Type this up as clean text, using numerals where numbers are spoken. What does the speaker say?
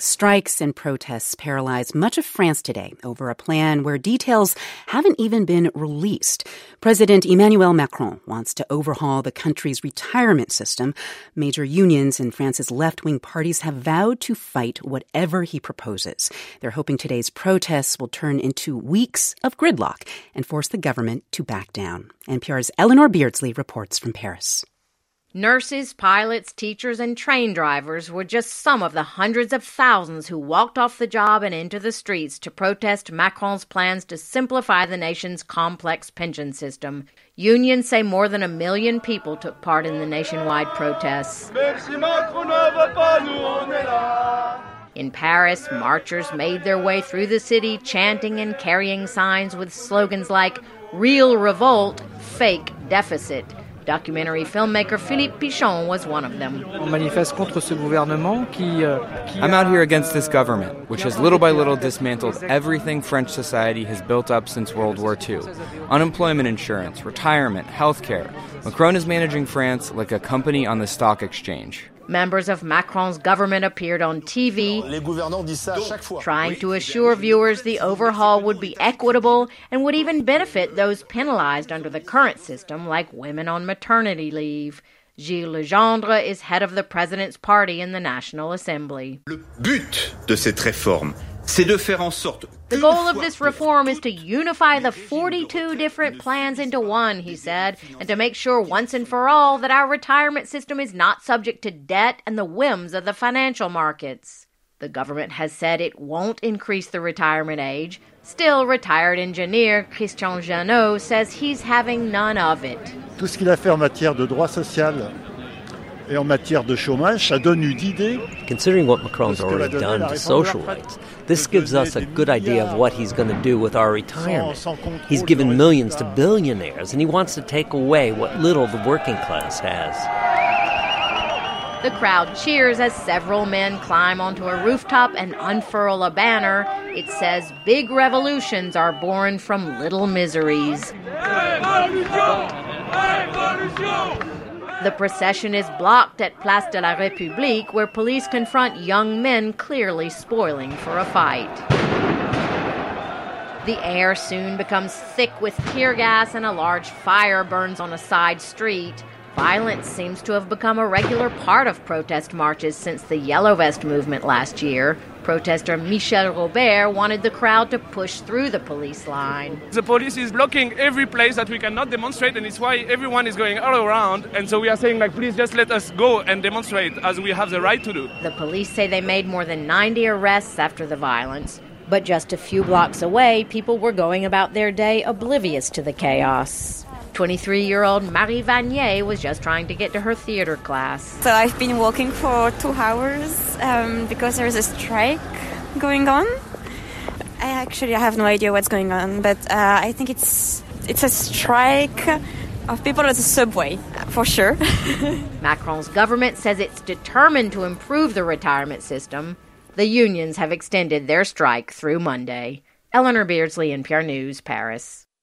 Strikes and protests paralyzed much of France today over a plan where details haven't even been released. President Emmanuel Macron wants to overhaul the country's retirement system. Major unions in France's left-wing parties have vowed to fight whatever he proposes. They're hoping today's protests will turn into weeks of gridlock and force the government to back down. NPR's Eleanor Beardsley reports from Paris. Nurses, pilots, teachers, and train drivers were just some of the hundreds of thousands who walked off the job and into the streets to protest Macron's plans to simplify the nation's complex pension system. Unions say more than 1 million people took part in the nationwide protests. In Paris, marchers made their way through the city, chanting and carrying signs with slogans like "Real revolt, fake deficit." Documentary filmmaker Philippe Pichon was one of them. I'm out here against this government, which has little by little dismantled everything French society has built up since World War II. Unemployment insurance, retirement, healthcare. Macron is managing France like a company on the stock exchange. Members of Macron's government appeared on TV, trying to assure viewers the overhaul would be equitable and would even benefit those penalized under the current system, like women on maternity leave. Gilles Legendre is head of the president's party in the National Assembly. Le but de cette réforme, c'est de faire en sorte. The goal of this reform is to unify the 42 different plans into one, he said, and to make sure once and for all that our retirement system is not subject to debt and the whims of the financial markets. The government has said it won't increase the retirement age. Still, retired engineer Christian Janot says he's having none of it. Tout ce qu'il a fait en matière de droit social et en matière de chômage, ça donne une idée. Considering what Macron's already done to social rights, this gives us a good idea of what he's going to do with our retirement. He's given millions to billionaires, and he wants to take away what little the working class has. The crowd cheers as several men climb onto a rooftop and unfurl a banner. It says, "Big revolutions are born from little miseries." The procession is blocked at Place de la République, where police confront young men clearly spoiling for a fight. The air soon becomes thick with tear gas and a large fire burns on a side street. Violence seems to have become a regular part of protest marches since the Yellow Vest movement last year. Protester Michel Robert wanted the crowd to push through the police line. The police is blocking every place that we cannot demonstrate, and it's why everyone is going all around. And so we are saying, please just let us go and demonstrate as we have the right to do. The police say they made more than 90 arrests after the violence. But just a few blocks away, people were going about their day oblivious to the chaos. 23-year-old Marie Vanier was just trying to get to her theater class. So I've been walking for 2 hours because there's a strike going on. I have no idea what's going on, but I think it's a strike of people at the subway, for sure. Macron's government says it's determined to improve the retirement system. The unions have extended their strike through Monday. Eleanor Beardsley, NPR News, Paris.